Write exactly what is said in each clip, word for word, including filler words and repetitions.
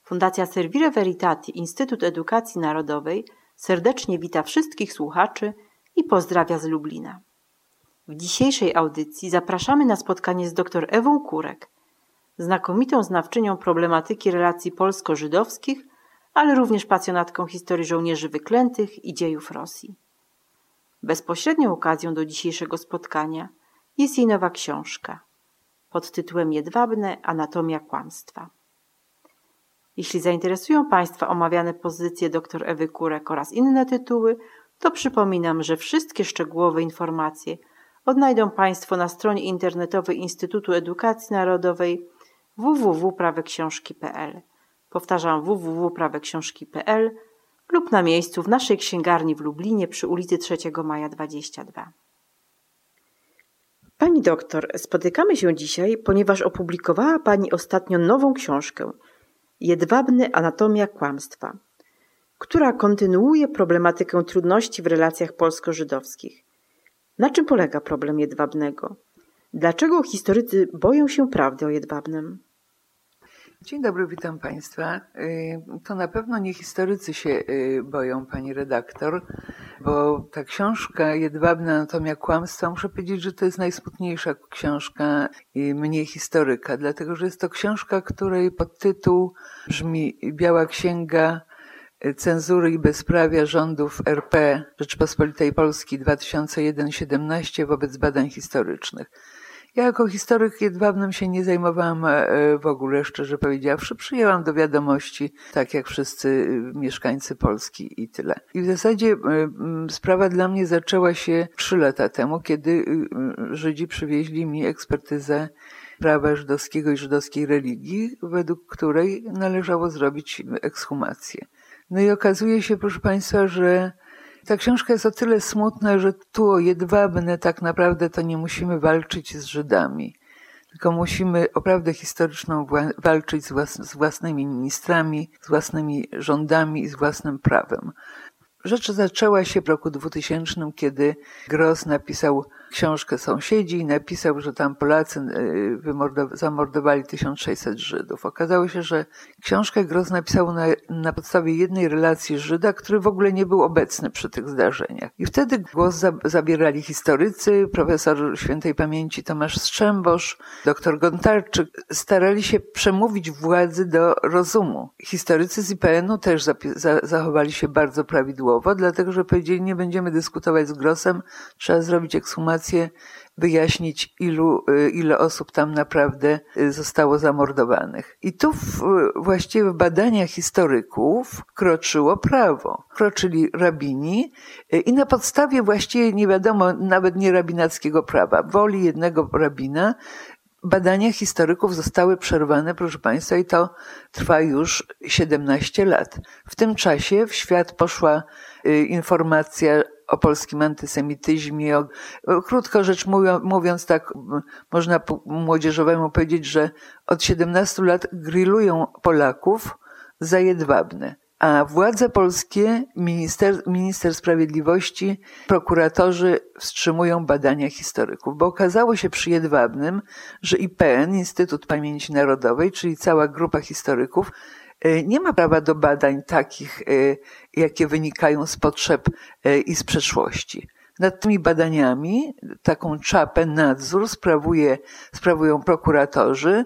Fundacja Servire Veritati Instytut Edukacji Narodowej serdecznie wita wszystkich słuchaczy i pozdrawia z Lublina. W dzisiejszej audycji zapraszamy na spotkanie z dr Ewą Kurek, znakomitą znawczynią problematyki relacji polsko-żydowskich, ale również pasjonatką historii żołnierzy wyklętych i dziejów Rosji. Bezpośrednią okazją do dzisiejszego spotkania jest jej nowa książka pod tytułem Jedwabne – Anatomia kłamstwa. Jeśli zainteresują Państwa omawiane pozycje dr Ewy Kurek oraz inne tytuły, to przypominam, że wszystkie szczegółowe informacje odnajdą Państwo na stronie internetowej Instytutu Edukacji Narodowej w w w kropka praweksiążki kropka p l. Powtarzam w w w kropka praweksiążki kropka p l lub na miejscu w naszej księgarni w Lublinie przy ulicy trzeciego Maja dwadzieścia dwa. Pani doktor, spotykamy się dzisiaj, ponieważ opublikowała Pani ostatnio nową książkę Jedwabne – Anatomia kłamstwa, która kontynuuje problematykę trudności w relacjach polsko-żydowskich. Na czym polega problem jedwabnego? Dlaczego historycy boją się prawdy o jedwabnym? Dzień dobry, witam Państwa. To na pewno nie historycy się boją, Pani redaktor, bo ta książka Jedwabna Anatomia kłamstwa, muszę powiedzieć, że to jest najsmutniejsza książka mnie historyka, dlatego że jest to książka, której podtytuł brzmi Biała Księga Cenzury i Bezprawia rządów R P Rzeczypospolitej Polski dwa tysiące jeden do siedemnaście wobec badań historycznych. Ja jako historyk jedwabnym się nie zajmowałam w ogóle, szczerze powiedziawszy. Przyjęłam do wiadomości, tak jak wszyscy mieszkańcy Polski i tyle. I w zasadzie sprawa dla mnie zaczęła się trzy lata temu, kiedy Żydzi przywieźli mi ekspertyzę prawa żydowskiego i żydowskiej religii, według której należało zrobić ekshumację. No i okazuje się, proszę Państwa, że ta książka jest o tyle smutna, że tu o jedwabne tak naprawdę to nie musimy walczyć z Żydami, tylko musimy o prawdę historyczną walczyć z, włas- z własnymi ministrami, z własnymi rządami i z własnym prawem. Rzecz zaczęła się w roku dwutysięcznym, kiedy Gross napisał książkę Sąsiedzi i napisał, że tam Polacy wymordow- zamordowali tysiąc sześćset Żydów. Okazało się, że książkę Gross napisał na, na podstawie jednej relacji Żyda, który w ogóle nie był obecny przy tych zdarzeniach. I wtedy głos za- zabierali historycy, profesor świętej pamięci Tomasz Strzembosz, doktor Gontarczyk. Starali się przemówić władzy do rozumu. Historycy z I P N u też zapi- za- zachowali się bardzo prawidłowo, dlatego że powiedzieli, nie będziemy dyskutować z Grossem, trzeba zrobić ekshumację, wyjaśnić, ilu, ile osób tam naprawdę zostało zamordowanych. I tu w, właściwie w badaniach historyków kroczyło prawo. Kroczyli rabini i na podstawie właściwie nie wiadomo, nawet nie rabinackiego prawa, woli jednego rabina, badania historyków zostały przerwane, proszę Państwa, i to trwa już siedemnaście lat. W tym czasie w świat poszła informacja o polskim antysemityzmie. O, krótko rzecz mówiąc, tak można młodzieżowemu powiedzieć, że od siedemnastu lat grillują Polaków za jedwabne. A władze polskie, minister, minister sprawiedliwości, prokuratorzy wstrzymują badania historyków, bo okazało się przy jedwabnym, że I P N, Instytut Pamięci Narodowej, czyli cała grupa historyków, nie ma prawa do badań takich, jakie wynikają z potrzeb i z przeszłości. Nad tymi badaniami taką czapę, nadzór sprawuje, sprawują prokuratorzy,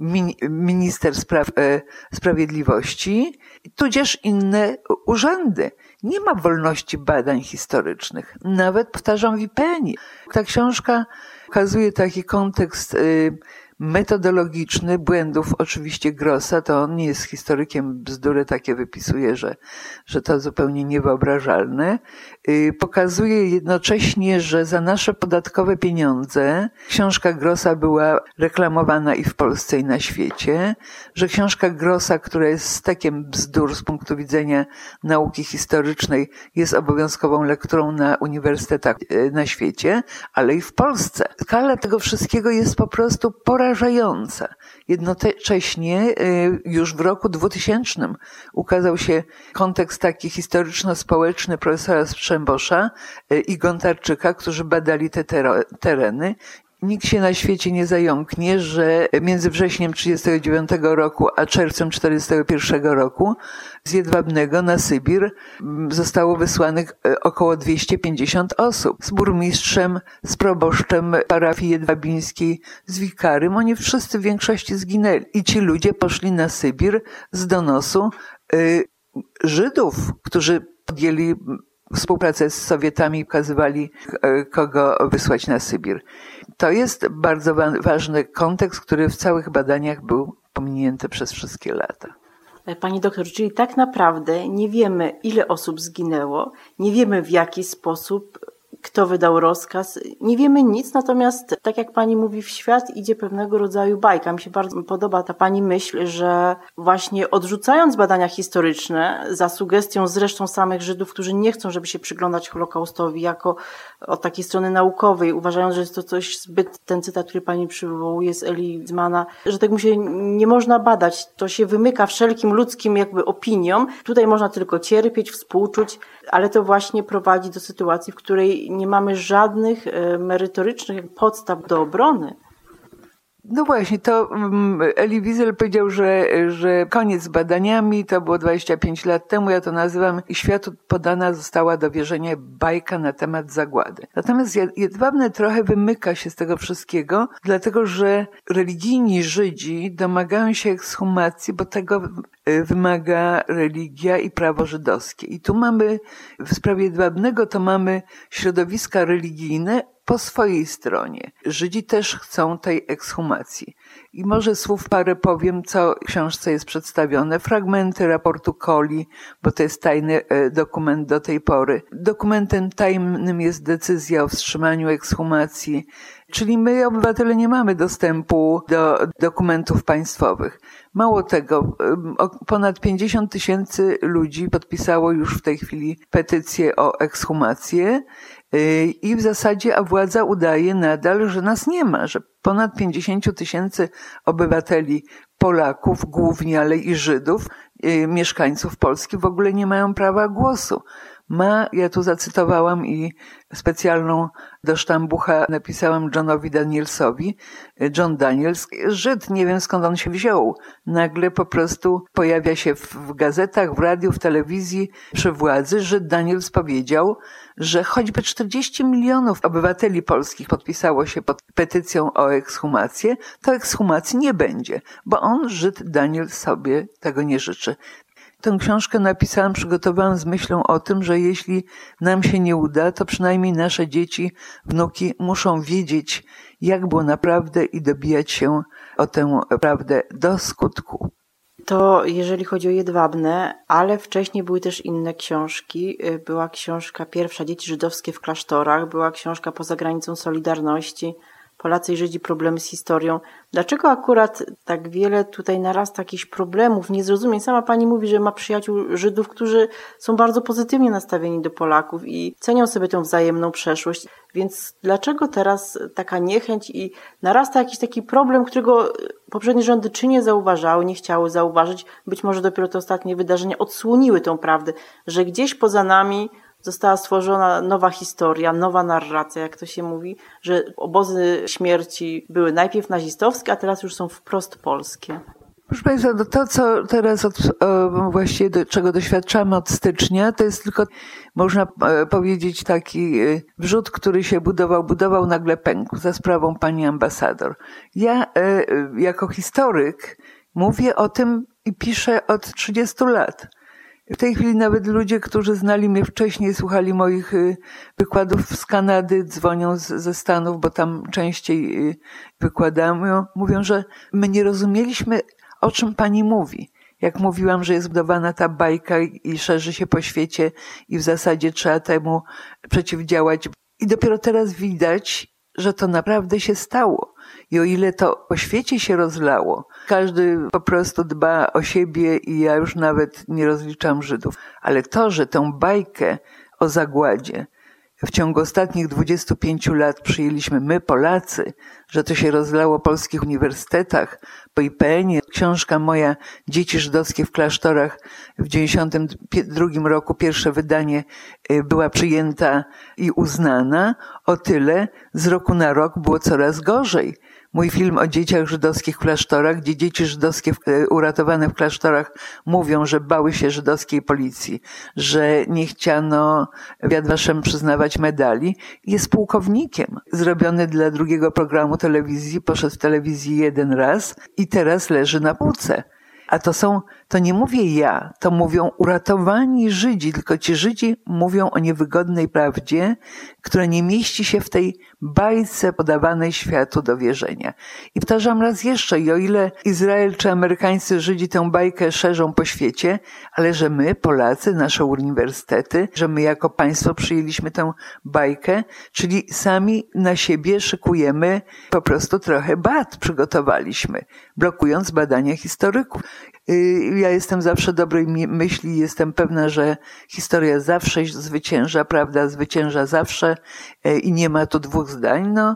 minister spraw, sprawiedliwości, tudzież inne urzędy. Nie ma wolności badań historycznych, nawet powtarzam w I P N ie. Ta książka pokazuje taki kontekst metodologiczny błędów oczywiście Grossa, to on nie jest historykiem, bzdury takie wypisuje, że, że to zupełnie niewyobrażalne. Pokazuje jednocześnie, że za nasze podatkowe pieniądze książka Grossa była reklamowana i w Polsce, i na świecie, że książka Grossa, która jest stekiem bzdur z punktu widzenia nauki historycznej, jest obowiązkową lekturą na uniwersytetach na świecie, ale i w Polsce. Skala tego wszystkiego jest po prostu porażająca. Jednocześnie już w roku dwutysięcznym ukazał się kontekst taki historyczno-społeczny profesora Strzembosza i Gontarczyka, którzy badali te tereny Nikt się na świecie nie zająknie, że między wrześniem trzydziestego dziewiątego roku a czerwcem czterdziestego pierwszego roku z Jedwabnego na Sybir zostało wysłanych około dwieście pięćdziesiąt osób. Z burmistrzem, z proboszczem parafii jedwabińskiej, z wikarym. Oni wszyscy w większości zginęli. I ci ludzie poszli na Sybir z donosu y, Żydów, którzy podjęli współpracę z Sowietami i pokazywali, kogo wysłać na Sybir. To jest bardzo wa- ważny kontekst, który w całych badaniach był pominięty przez wszystkie lata. Pani doktor, czyli tak naprawdę nie wiemy, ile osób zginęło, nie wiemy w jaki sposób, kto wydał rozkaz, nie wiemy nic, natomiast tak jak pani mówi, w świat idzie pewnego rodzaju bajka. Mi się bardzo podoba ta pani myśl, że właśnie odrzucając badania historyczne, za sugestią zresztą samych Żydów, którzy nie chcą, żeby się przyglądać Holokaustowi jako od takiej strony naukowej, uważając, że jest to coś zbyt, ten cytat, który pani przywołuje z Eli Wiesmana, że tego się nie można badać, to się wymyka wszelkim ludzkim jakby opiniom. Tutaj można tylko cierpieć, współczuć, ale to właśnie prowadzi do sytuacji, w której nie mamy żadnych merytorycznych podstaw do obrony. No właśnie, to Elie Wiesel powiedział, że, że koniec z badaniami, to było dwadzieścia pięć lat temu, ja to nazywam, i światu podana została do wierzenia bajka na temat zagłady. Natomiast Jedwabne trochę wymyka się z tego wszystkiego, dlatego że religijni Żydzi domagają się ekshumacji, bo tego wymaga religia i prawo żydowskie. I tu mamy, w sprawie Jedwabnego to mamy środowiska religijne po swojej stronie. Żydzi też chcą tej ekshumacji. I może słów parę powiem, co w książce jest przedstawione. Fragmenty raportu Colli, bo to jest tajny dokument do tej pory. Dokumentem tajnym jest decyzja o wstrzymaniu ekshumacji. Czyli my, obywatele, nie mamy dostępu do dokumentów państwowych. Mało tego, ponad pięćdziesiąt tysięcy ludzi podpisało już w tej chwili petycję o ekshumację i w zasadzie, a władza udaje nadal, że nas nie ma, że ponad pięćdziesiąt tysięcy obywateli, Polaków głównie, ale i Żydów, mieszkańców Polski w ogóle nie mają prawa głosu. Ma, ja tu zacytowałam i specjalną do sztambucha napisałam Johnowi Danielsowi. John Daniels, Żyd, nie wiem skąd on się wziął. Nagle po prostu pojawia się w gazetach, w radiu, w telewizji przy władzy. Żyd Daniels powiedział, że choćby czterdzieści milionów obywateli polskich podpisało się pod petycją o ekshumację, to ekshumacji nie będzie, bo on, Żyd Daniels, sobie tego nie życzy. Tę książkę napisałam, przygotowałam z myślą o tym, że jeśli nam się nie uda, to przynajmniej nasze dzieci, wnuki muszą wiedzieć, jak było naprawdę i dobijać się o tę prawdę do skutku. To jeżeli chodzi o Jedwabne, ale wcześniej były też inne książki. Była książka pierwsza Dzieci żydowskie w klasztorach, była książka Poza granicą Solidarności, Polacy i Żydzi, problemy z historią. Dlaczego akurat tak wiele tutaj narasta jakichś problemów, niezrozumień? Sama pani mówi, że ma przyjaciół Żydów, którzy są bardzo pozytywnie nastawieni do Polaków i cenią sobie tę wzajemną przeszłość. Więc dlaczego teraz taka niechęć i narasta jakiś taki problem, którego poprzednie rządy czy nie zauważały, nie chciały zauważyć? Być może dopiero te ostatnie wydarzenia odsłoniły tą prawdę, że gdzieś poza nami została stworzona nowa historia, nowa narracja, jak to się mówi, że obozy śmierci były najpierw nazistowskie, a teraz już są wprost polskie. Proszę Państwa, to co teraz od, właściwie do czego doświadczamy od stycznia, to jest tylko, można powiedzieć, taki wrzód, który się budował, budował, nagle pękł za sprawą pani ambasador. Ja jako historyk mówię o tym i piszę od trzydziestu lat. W tej chwili nawet ludzie, którzy znali mnie wcześniej, słuchali moich wykładów z Kanady, dzwonią z, ze Stanów, bo tam częściej wykładamy, mówią, że my nie rozumieliśmy, o czym pani mówi. Jak mówiłam, że jest budowana ta bajka i szerzy się po świecie i w zasadzie trzeba temu przeciwdziałać. I dopiero teraz widać, że to naprawdę się stało. I o ile to po świecie się rozlało, każdy po prostu dba o siebie i ja już nawet nie rozliczam Żydów. Ale to, że tę bajkę o zagładzie w ciągu ostatnich dwudziestu pięciu lat przyjęliśmy my, Polacy, że to się rozlało w polskich uniwersytetach, po I P N-ie. Książka moja Dzieci żydowskie w klasztorach w dziewięćdziesiątym drugim roku, pierwsze wydanie, była przyjęta i uznana. O tyle z roku na rok było coraz gorzej. Mój film o dzieciach żydowskich w klasztorach, gdzie dzieci żydowskie uratowane w klasztorach mówią, że bały się żydowskiej policji, że nie chciano w Yad Vashem przyznawać medali, jest pułkownikiem. Zrobiony dla drugiego programu telewizji, poszedł w telewizji jeden raz i teraz leży na półce. A to są, to nie mówię ja, to mówią uratowani Żydzi, tylko ci Żydzi mówią o niewygodnej prawdzie, która nie mieści się w tej bajce podawanej światu do wierzenia. I powtarzam raz jeszcze, i o ile Izrael czy amerykańscy Żydzi tę bajkę szerzą po świecie, ale że my, Polacy, nasze uniwersytety, że my jako państwo przyjęliśmy tę bajkę, czyli sami na siebie szykujemy po prostu trochę bat przygotowaliśmy, blokując badania historyków. Ja jestem zawsze dobrej myśli, jestem pewna, że historia zawsze zwycięża, prawda zwycięża zawsze i nie ma tu dwóch zdań. No,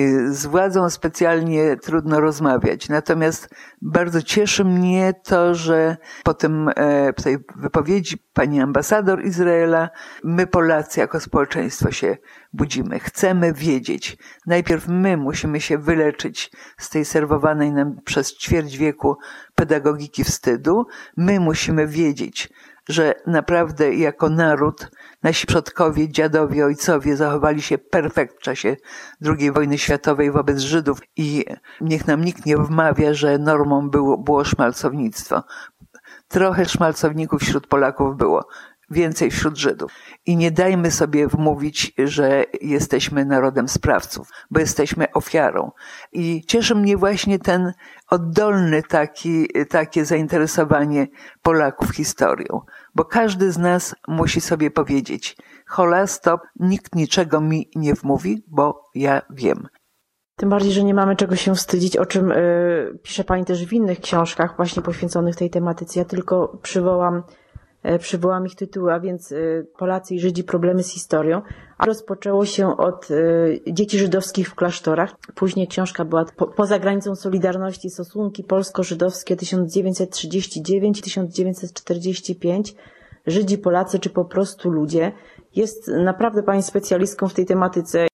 z władzą specjalnie trudno rozmawiać. Natomiast bardzo cieszy mnie to, że po tym, po tej wypowiedzi pani ambasador Izraela, my Polacy jako społeczeństwo się budzimy. Chcemy wiedzieć. Najpierw my musimy się wyleczyć z tej serwowanej nam przez ćwierć wieku pedagogiki wstydu. My musimy wiedzieć, że naprawdę jako naród nasi przodkowie, dziadowie, ojcowie zachowali się perfekt w czasie drugiej wojny światowej wobec Żydów i niech nam nikt nie wmawia, że normą było, było szmalcownictwo. Trochę szmalcowników wśród Polaków było, więcej wśród Żydów. I nie dajmy sobie wmówić, że jesteśmy narodem sprawców, bo jesteśmy ofiarą. I cieszy mnie właśnie ten oddolny taki, takie zainteresowanie Polaków historią, bo każdy z nas musi sobie powiedzieć: hola, stop, nikt niczego mi nie wmówi, bo ja wiem. Tym bardziej, że nie mamy czego się wstydzić, o czym y, pisze pani też w innych książkach właśnie poświęconych tej tematyce. Ja tylko przywołam Przywołam ich tytuły, a więc Polacy i Żydzi, problemy z historią. A rozpoczęło się od dzieci żydowskich w klasztorach. Później książka była po, poza granicą Solidarności, stosunki polsko-żydowskie tysiąc dziewięćset trzydzieści dziewięć do tysiąc dziewięćset czterdzieści pięć. Żydzi, Polacy czy po prostu ludzie. Jest naprawdę pani specjalistką w tej tematyce.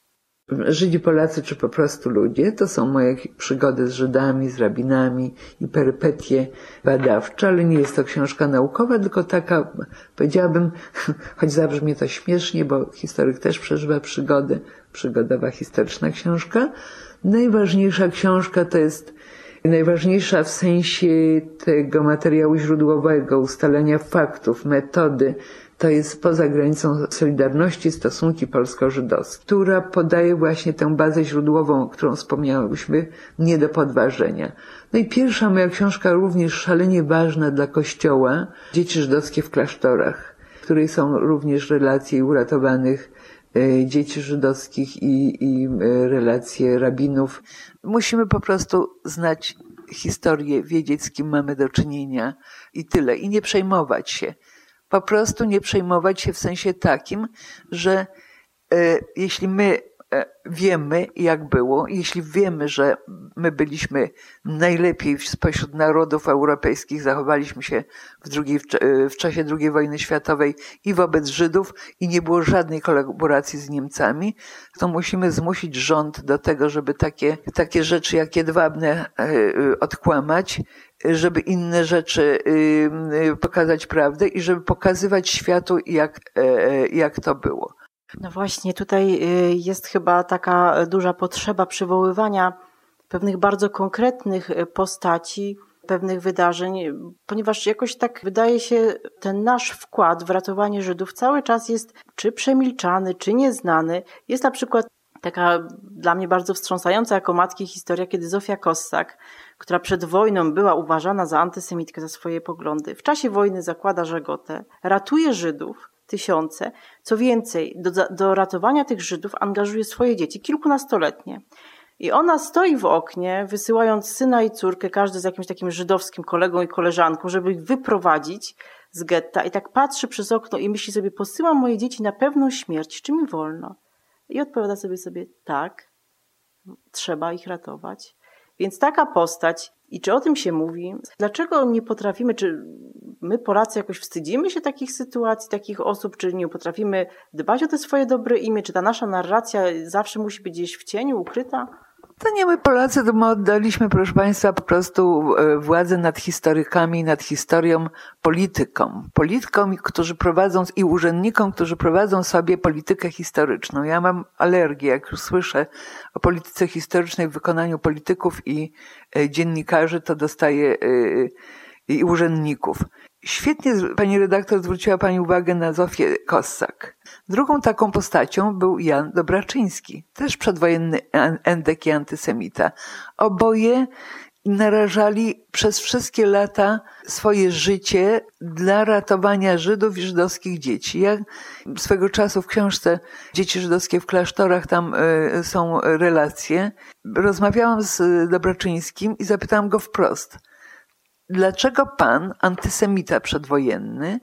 Żydzi, Polacy czy po prostu ludzie, to są moje przygody z Żydami, z rabinami i perypetie badawcze, ale nie jest to książka naukowa, tylko taka, powiedziałabym, choć zabrzmie to śmiesznie, bo historyk też przeżywa przygody, przygodowa historyczna książka. Najważniejsza książka to jest najważniejsza w sensie tego materiału źródłowego, ustalenia faktów, metody. To jest poza granicą Solidarności, stosunki polsko-żydowskie, która podaje właśnie tę bazę źródłową, którą wspomniałyśmy, nie do podważenia. No i pierwsza moja książka, również szalenie ważna dla Kościoła, Dzieci żydowskie w klasztorach, w której są również relacje uratowanych dzieci żydowskich i, i relacje rabinów. Musimy po prostu znać historię, wiedzieć, z kim mamy do czynienia i tyle. I nie przejmować się. Po prostu nie przejmować się w sensie takim, że e, jeśli my e, wiemy, jak było, jeśli wiemy, że my byliśmy najlepiej spośród narodów europejskich, zachowaliśmy się w, drugiej, w, w czasie drugiej wojny światowej i wobec Żydów i nie było żadnej kolaboracji z Niemcami, to musimy zmusić rząd do tego, żeby takie, takie rzeczy jak jedwabne e, odkłamać, żeby inne rzeczy pokazać prawdę i żeby pokazywać światu, jak, jak to było. No właśnie, tutaj jest chyba taka duża potrzeba przywoływania pewnych bardzo konkretnych postaci, pewnych wydarzeń, ponieważ jakoś tak wydaje się, ten nasz wkład w ratowanie Żydów cały czas jest czy przemilczany, czy nieznany. Jest na przykład taka dla mnie bardzo wstrząsająca jako matki historia, kiedy Zofia Kossak, która przed wojną była uważana za antysemitkę, za swoje poglądy, w czasie wojny zakłada żegotę, ratuje Żydów, tysiące. Co więcej, do, do ratowania tych Żydów angażuje swoje dzieci, kilkunastoletnie. I ona stoi w oknie, wysyłając syna i córkę, każdy z jakimś takim żydowskim kolegą i koleżanką, żeby ich wyprowadzić z getta. I tak patrzy przez okno i myśli sobie, posyłam moje dzieci na pewną śmierć, czy mi wolno? I odpowiada sobie sobie, tak, trzeba ich ratować. Więc taka postać, i czy o tym się mówi? Dlaczego nie potrafimy, czy my Polacy jakoś wstydzimy się takich sytuacji, takich osób, czy nie potrafimy dbać o te swoje dobre imię, czy ta nasza narracja zawsze musi być gdzieś w cieniu, ukryta? To nie my Polacy, to my oddaliśmy, proszę Państwa, po prostu władzę nad historykami, nad historią politykom. Politykom, którzy prowadzą i urzędnikom, którzy prowadzą sobie politykę historyczną. Ja mam alergię, jak już słyszę o polityce historycznej w wykonaniu polityków i dziennikarzy, to dostaję i urzędników. Świetnie pani redaktor zwróciła pani uwagę na Zofię Kossak. Drugą taką postacią był Jan Dobraczyński, też przedwojenny endek i antysemita. Oboje narażali przez wszystkie lata swoje życie dla ratowania Żydów i żydowskich dzieci. Ja swego czasu w książce Dzieci żydowskie w klasztorach, tam y, są relacje. Rozmawiałam z Dobraczyńskim i zapytałam go wprost: dlaczego pan, antysemita przedwojenny,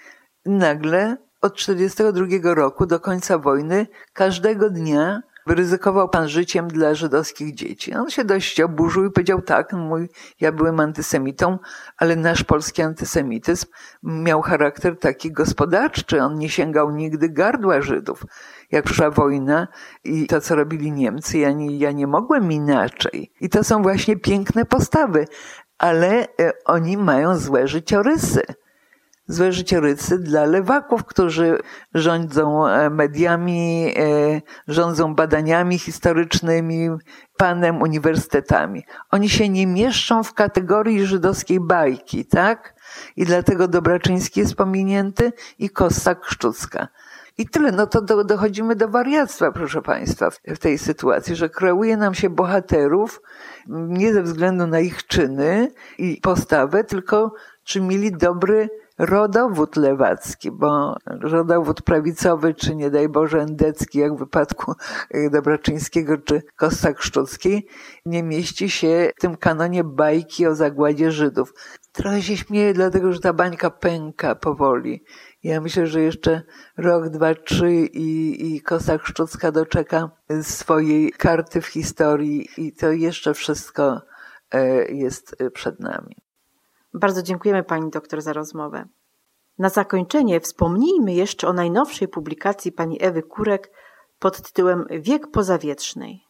nagle od czterdziestego drugiego roku do końca wojny każdego dnia ryzykował pan życiem dla żydowskich dzieci? On się dość oburzył i powiedział: tak, mój, ja byłem antysemitą, ale nasz polski antysemityzm miał charakter taki gospodarczy. On nie sięgał nigdy gardła Żydów. Jak przyszła wojna i to, co robili Niemcy, ja nie, ja nie mogłem inaczej. I to są właśnie piękne postawy. Ale oni mają złe życiorysy. Złe życiorysy dla lewaków, którzy rządzą mediami, rządzą badaniami historycznymi, panem uniwersytetami. Oni się nie mieszczą w kategorii żydowskiej bajki, tak? I dlatego Dobraczyński jest pominięty i Kossak-Szczucka. I tyle, no to do, dochodzimy do wariactwa, proszę Państwa, w, w tej sytuacji, że kreuje nam się bohaterów nie ze względu na ich czyny i postawę, tylko czy mieli dobry rodowód lewacki, bo rodowód prawicowy, czy nie daj Boże endecki, jak w wypadku Dobraczyńskiego czy Kossak-Szczuckiej, nie mieści się w tym kanonie bajki o zagładzie Żydów. Trochę się śmieję, dlatego że ta bańka pęka powoli. Ja myślę, że jeszcze rok, dwa, trzy i, i Kossak-Szczucka doczeka swojej karty w historii i to jeszcze wszystko jest przed nami. Bardzo dziękujemy pani doktor za rozmowę. Na zakończenie wspomnijmy jeszcze o najnowszej publikacji pani Ewy Kurek pod tytułem Wiek pozawiecznej.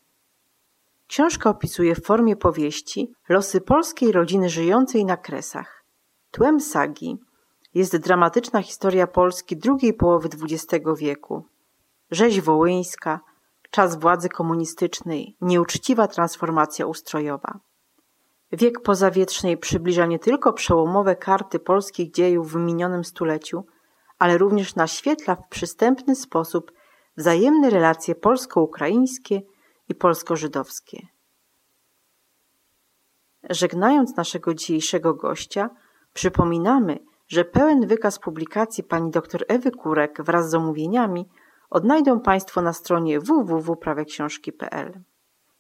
Książka opisuje w formie powieści losy polskiej rodziny żyjącej na Kresach. Tłem sagi jest dramatyczna historia Polski drugiej połowy dwudziestego wieku. Rzeź wołyńska, czas władzy komunistycznej, nieuczciwa transformacja ustrojowa. Wiek pozawiecznej przybliża nie tylko przełomowe karty polskich dziejów w minionym stuleciu, ale również naświetla w przystępny sposób wzajemne relacje polsko-ukraińskie i polsko-żydowskie. Żegnając naszego dzisiejszego gościa, przypominamy, że pełen wykaz publikacji pani dr Ewy Kurek wraz z omówieniami odnajdą Państwo na stronie w w w kropka prawe książki kropka p l.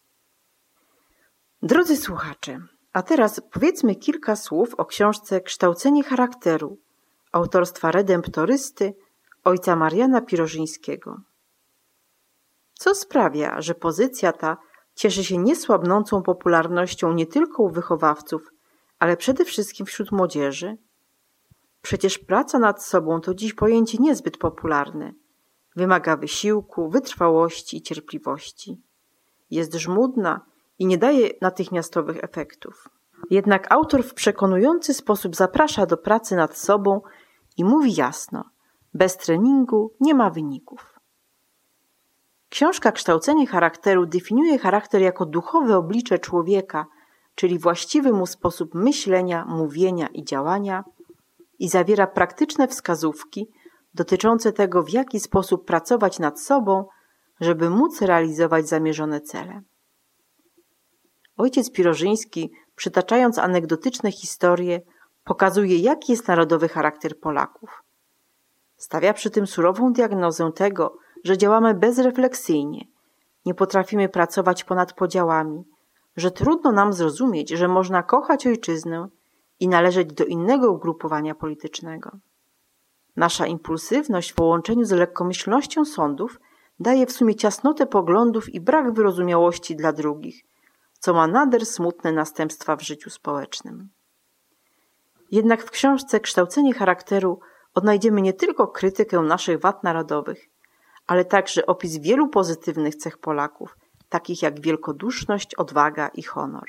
Drodzy słuchacze, a teraz powiedzmy kilka słów o książce Kształcenie charakteru autorstwa redemptorysty ojca Mariana Pirożyńskiego. Co sprawia, że pozycja ta cieszy się niesłabnącą popularnością nie tylko u wychowawców, ale przede wszystkim wśród młodzieży? Przecież praca nad sobą to dziś pojęcie niezbyt popularne. Wymaga wysiłku, wytrwałości i cierpliwości. Jest żmudna i nie daje natychmiastowych efektów. Jednak autor w przekonujący sposób zaprasza do pracy nad sobą i mówi jasno: bez treningu nie ma wyników. Książka Kształcenie charakteru definiuje charakter jako duchowe oblicze człowieka, czyli właściwy mu sposób myślenia, mówienia i działania, i zawiera praktyczne wskazówki dotyczące tego, w jaki sposób pracować nad sobą, żeby móc realizować zamierzone cele. Ojciec Pirożyński, przytaczając anegdotyczne historie, pokazuje, jaki jest narodowy charakter Polaków. Stawia przy tym surową diagnozę tego, że działamy bezrefleksyjnie, nie potrafimy pracować ponad podziałami, że trudno nam zrozumieć, że można kochać ojczyznę i należeć do innego ugrupowania politycznego. Nasza impulsywność w połączeniu z lekkomyślnością sądów daje w sumie ciasnotę poglądów i brak wyrozumiałości dla drugich, co ma nader smutne następstwa w życiu społecznym. Jednak w książce Kształcenie charakteru odnajdziemy nie tylko krytykę naszych wad narodowych, ale także opis wielu pozytywnych cech Polaków, takich jak wielkoduszność, odwaga i honor.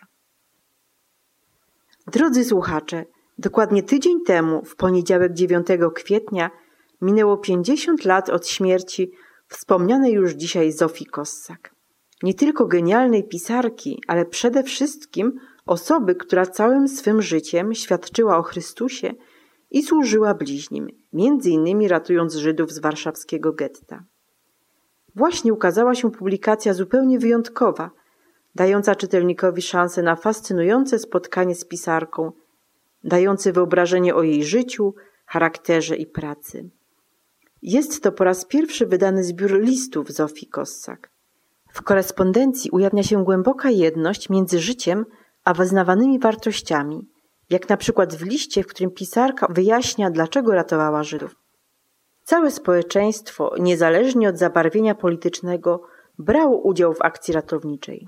Drodzy słuchacze, dokładnie tydzień temu, w poniedziałek dziewiątego kwietnia, minęło pięćdziesiąt lat od śmierci wspomnianej już dzisiaj Zofii Kossak. Nie tylko genialnej pisarki, ale przede wszystkim osoby, która całym swym życiem świadczyła o Chrystusie i służyła bliźnim, między innymi ratując Żydów z warszawskiego getta. Właśnie ukazała się publikacja zupełnie wyjątkowa, dająca czytelnikowi szansę na fascynujące spotkanie z pisarką, dające wyobrażenie o jej życiu, charakterze i pracy. Jest to po raz pierwszy wydany zbiór listów Zofii Kossak. W korespondencji ujawnia się głęboka jedność między życiem a wyznawanymi wartościami, jak na przykład w liście, w którym pisarka wyjaśnia, dlaczego ratowała Żydów. Całe społeczeństwo, niezależnie od zabarwienia politycznego, brało udział w akcji ratowniczej.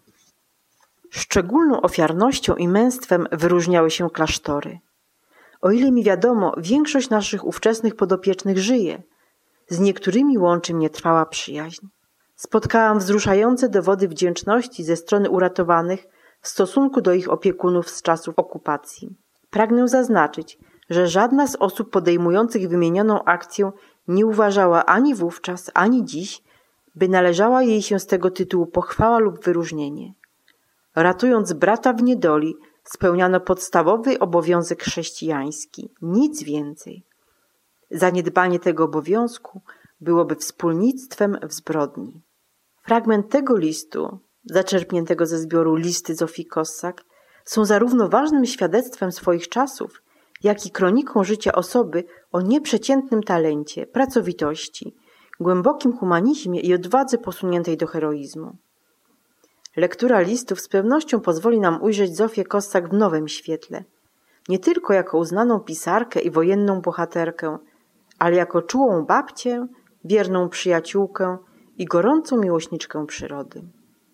Szczególną ofiarnością i męstwem wyróżniały się klasztory. O ile mi wiadomo, większość naszych ówczesnych podopiecznych żyje. Z niektórymi łączy mnie trwała przyjaźń. Spotkałam wzruszające dowody wdzięczności ze strony uratowanych w stosunku do ich opiekunów z czasów okupacji. Pragnę zaznaczyć, że żadna z osób podejmujących wymienioną akcję nie uważała ani wówczas, ani dziś, by należała jej się z tego tytułu pochwała lub wyróżnienie. Ratując brata w niedoli, spełniano podstawowy obowiązek chrześcijański, nic więcej. Zaniedbanie tego obowiązku byłoby wspólnictwem w zbrodni. Fragment tego listu, zaczerpniętego ze zbioru Listy Zofii Kossak, są zarówno ważnym świadectwem swoich czasów, jak i kroniką życia osoby o nieprzeciętnym talencie, pracowitości, głębokim humanizmie i odwadze posuniętej do heroizmu. Lektura listów z pewnością pozwoli nam ujrzeć Zofię Kossak w nowym świetle, nie tylko jako uznaną pisarkę i wojenną bohaterkę, ale jako czułą babcię, wierną przyjaciółkę i gorącą miłośniczkę przyrody.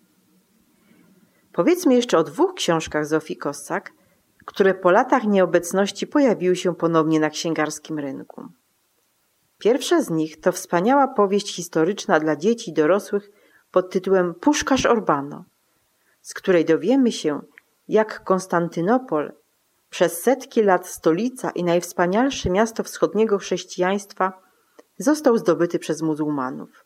Powiedzmy jeszcze o dwóch książkach Zofii Kossak, które po latach nieobecności pojawiły się ponownie na księgarskim rynku. Pierwsza z nich to wspaniała powieść historyczna dla dzieci i dorosłych pod tytułem Puszkarz Orbano, z której dowiemy się, jak Konstantynopol, przez setki lat stolica i najwspanialsze miasto wschodniego chrześcijaństwa, został zdobyty przez muzułmanów.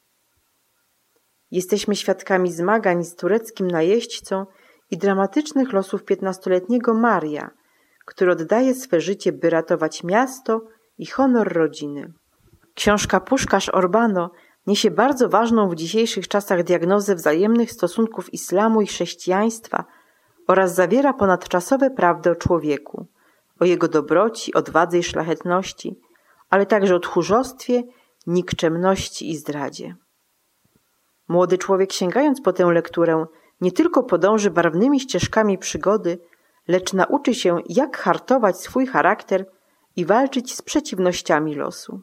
Jesteśmy świadkami zmagań z tureckim najeźdźcą i dramatycznych losów piętnastoletniego Maria, który oddaje swe życie, by ratować miasto i honor rodziny. Książka Puszkarz Orbano niesie bardzo ważną w dzisiejszych czasach diagnozę wzajemnych stosunków islamu i chrześcijaństwa oraz zawiera ponadczasowe prawdy o człowieku, o jego dobroci, odwadze i szlachetności, ale także o tchórzostwie, nikczemności i zdradzie. Młody człowiek, sięgając po tę lekturę, nie tylko podąży barwnymi ścieżkami przygody, lecz nauczy się, jak hartować swój charakter i walczyć z przeciwnościami losu.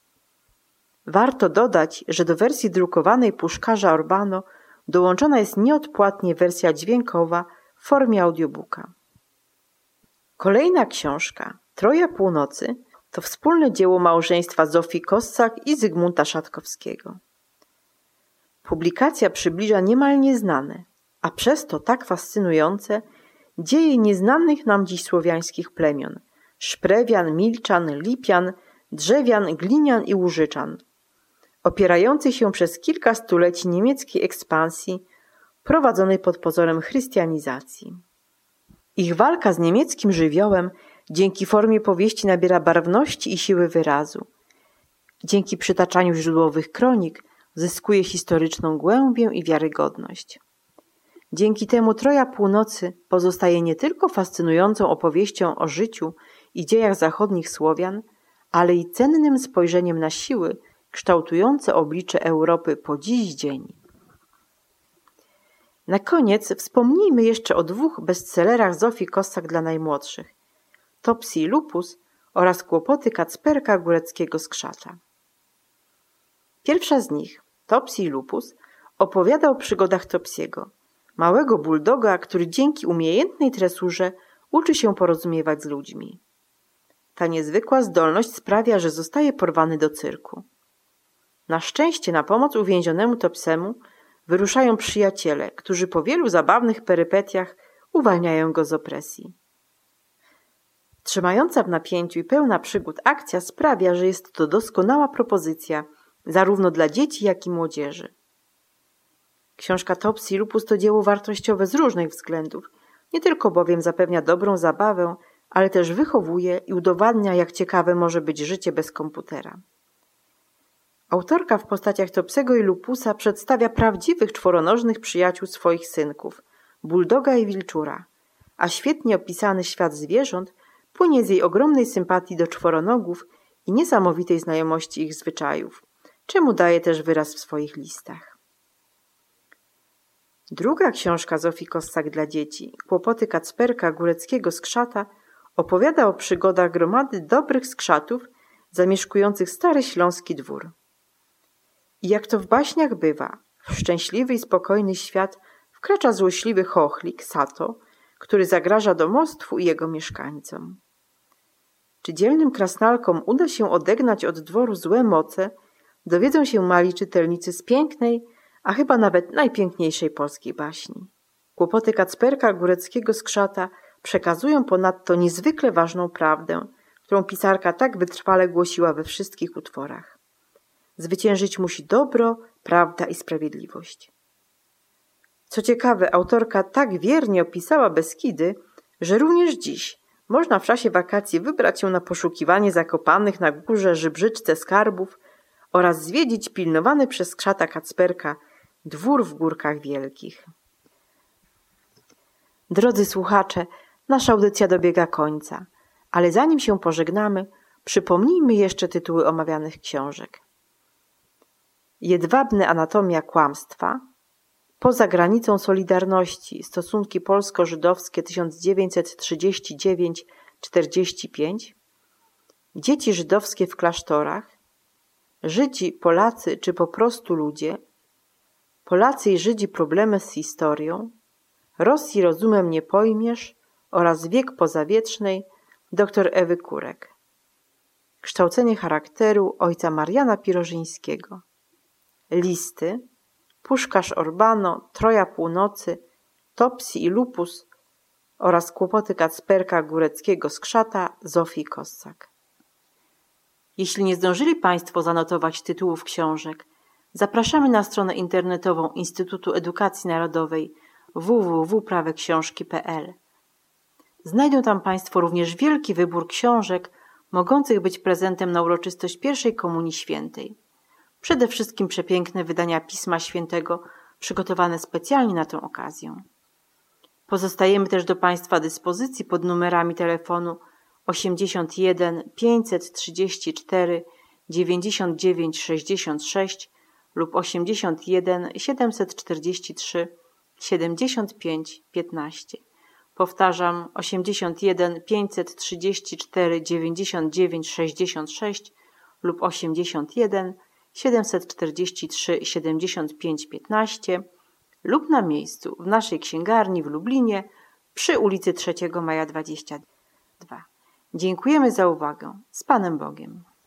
Warto dodać, że do wersji drukowanej Puszkarza Orbano dołączona jest nieodpłatnie wersja dźwiękowa w formie audiobooka. Kolejna książka, Troja Północy, to wspólne dzieło małżeństwa Zofii Kossak i Zygmunta Szatkowskiego. Publikacja przybliża niemal nieznane, a przez to tak fascynujące, dzieje nieznanych nam dziś słowiańskich plemion – Szprewian, Milczan, Lipian, Drzewian, Glinian i Łużyczan, opierających się przez kilka stuleci niemieckiej ekspansji prowadzonej pod pozorem chrystianizacji. Ich walka z niemieckim żywiołem dzięki formie powieści nabiera barwności i siły wyrazu. Dzięki przytaczaniu źródłowych kronik zyskuje historyczną głębię i wiarygodność. Dzięki temu Troja Północy pozostaje nie tylko fascynującą opowieścią o życiu i dziejach zachodnich Słowian, ale i cennym spojrzeniem na siły kształtujące oblicze Europy po dziś dzień. Na koniec wspomnijmy jeszcze o dwóch bestsellerach Zofii Kossak dla najmłodszych. Topsy i Lupus oraz Kłopoty Kacperka Góreckiego-Skrzata. Pierwsza z nich, Topsy i Lupus, opowiada o przygodach Topsiego, małego buldoga, który dzięki umiejętnej tresurze uczy się porozumiewać z ludźmi. Ta niezwykła zdolność sprawia, że zostaje porwany do cyrku. Na szczęście na pomoc uwięzionemu Topsemu wyruszają przyjaciele, którzy po wielu zabawnych perypetiach uwalniają go z opresji. Trzymająca w napięciu i pełna przygód akcja sprawia, że jest to doskonała propozycja zarówno dla dzieci, jak i młodzieży. Książka Topsy i Lupus to dzieło wartościowe z różnych względów, nie tylko bowiem zapewnia dobrą zabawę, ale też wychowuje i udowadnia, jak ciekawe może być życie bez komputera. Autorka w postaciach Topsego i Lupusa przedstawia prawdziwych czworonożnych przyjaciół swoich synków, buldoga i wilczura, a świetnie opisany świat zwierząt płynie z jej ogromnej sympatii do czworonogów i niesamowitej znajomości ich zwyczajów, czemu daje też wyraz w swoich listach. Druga książka Zofii Kossak dla dzieci, Kłopoty Kacperka Góreckiego-Skrzata, opowiada o przygodach gromady dobrych skrzatów zamieszkujących stary śląski dwór. I jak to w baśniach bywa, w szczęśliwy i spokojny świat wkracza złośliwy chochlik, Sato, który zagraża domostwu i jego mieszkańcom. Czy dzielnym krasnalkom uda się odegnać od dworu złe moce, dowiedzą się mali czytelnicy z pięknej, a chyba nawet najpiękniejszej polskiej baśni. Kłopoty Kacperka Góreckiego-Skrzata przekazują ponadto niezwykle ważną prawdę, którą pisarka tak wytrwale głosiła we wszystkich utworach. Zwyciężyć musi dobro, prawda i sprawiedliwość. Co ciekawe, autorka tak wiernie opisała Beskidy, że również dziś można w czasie wakacji wybrać się na poszukiwanie zakopanych na górze Żybrzyczce skarbów oraz zwiedzić pilnowany przez skrzata Kacperka dwór w Górkach Wielkich. Drodzy słuchacze, nasza audycja dobiega końca, ale zanim się pożegnamy, przypomnijmy jeszcze tytuły omawianych książek. Jedwabne anatomia kłamstwa, Poza granicą Solidarności, stosunki polsko-żydowskie tysiąc dziewięćset trzydziesty dziewiąty do czterdziestego piątego, Dzieci żydowskie w klasztorach, Żydzi, Polacy czy po prostu ludzie, Polacy i Żydzi problemy z historią, Rosji rozumem nie pojmiesz oraz Wiek pozawiecznej dr Ewy Kurek. Kształcenie charakteru ojca Mariana Pirożyńskiego. Listy Puszkarz Orbano, Troja Północy, Topsy i Lupus oraz Kłopoty Kacperka Góreckiego-Skrzata Zofii Kossak. Jeśli nie zdążyli Państwo zanotować tytułów książek, zapraszamy na stronę internetową Instytutu Edukacji Narodowej w w w kropka praweksiążki kropka p l. Znajdą tam Państwo również wielki wybór książek mogących być prezentem na uroczystość pierwszej Komunii Świętej. Przede wszystkim przepiękne wydania Pisma Świętego przygotowane specjalnie na tę okazję. Pozostajemy też do Państwa dyspozycji pod numerami telefonu osiemdziesiąt jeden pięćset trzydzieści cztery dziewięćdziesiąt dziewięć sześćdziesiąt sześć lub osiemdziesiąt jeden siedemset czterdzieści trzy siedemdziesiąt pięć piętnaście. Powtarzam osiemdziesiąt jeden pięćset trzydzieści cztery dziewięćdziesiąt dziewięć sześćdziesiąt sześć lub osiemdziesiąt jeden siedemset czterdzieści trzy siedemdziesiąt pięć piętnaście lub na miejscu w naszej księgarni w Lublinie przy ulicy trzeciego Maja dwadzieścia dwa. Dziękujemy za uwagę. Z Panem Bogiem.